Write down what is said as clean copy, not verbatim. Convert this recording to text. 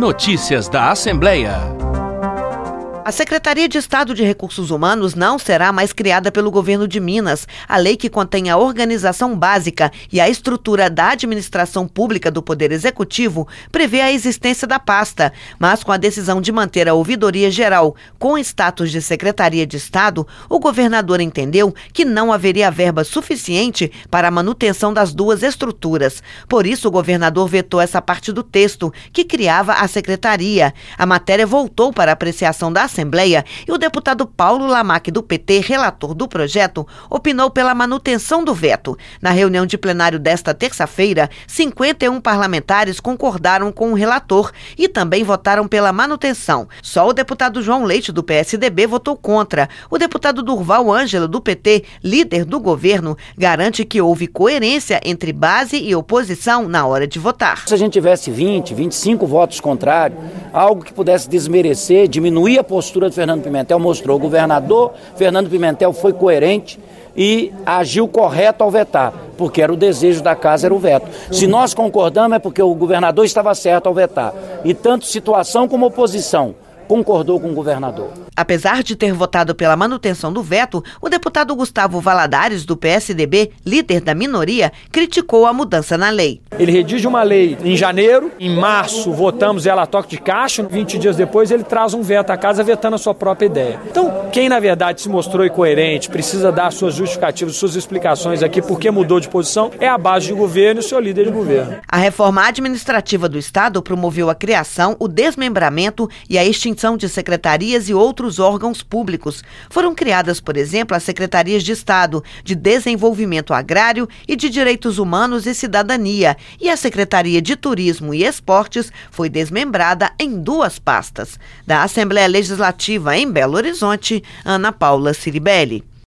Notícias da Assembleia. A Secretaria de Estado de Recursos Humanos não será mais criada pelo governo de Minas. A lei que contém a organização básica e a estrutura da administração pública do Poder Executivo prevê a existência da pasta, mas com a decisão de manter a Ouvidoria Geral com status de Secretaria de Estado, o governador entendeu que não haveria verba suficiente para a manutenção das duas estruturas. Por isso, o governador vetou essa parte do texto que criava a secretaria. A matéria voltou para apreciação da Assembleia e o deputado Paulo Lamaque, do PT, relator do projeto, opinou pela manutenção do veto. Na reunião de plenário desta terça-feira, 51 parlamentares concordaram com o relator e também votaram pela manutenção. Só o deputado João Leite, do PSDB, votou contra. O deputado Durval Ângelo, do PT, líder do governo, garante que houve coerência entre base e oposição na hora de votar. Se a gente tivesse 20, 25 votos contrários, algo que pudesse desmerecer, diminuir a postura do Fernando Pimentel, mostrou. O governador Fernando Pimentel foi coerente e agiu correto ao vetar, porque era o desejo da casa, era o veto. Se nós concordamos é porque o governador estava certo ao vetar. E tanto situação como oposição concordou com o governador. Apesar de ter votado pela manutenção do veto, o deputado Gustavo Valadares, do PSDB, líder da minoria, criticou a mudança na lei. Ele redige uma lei em janeiro, em março votamos ela a toque de caixa, 20 dias depois ele traz um veto à casa vetando a sua própria ideia. Então, quem na verdade se mostrou incoerente, precisa dar suas justificativas, suas explicações aqui porque mudou de posição, é a base de governo e o seu líder de governo. A reforma administrativa do Estado promoveu a criação, o desmembramento e a extinção de secretarias e outros órgãos públicos. Foram criadas, por exemplo, as Secretarias de Estado de Desenvolvimento Agrário e de Direitos Humanos e Cidadania, e a Secretaria de Turismo e Esportes foi desmembrada em 2 pastas. Da Assembleia Legislativa em Belo Horizonte, Ana Paula Ciribelli.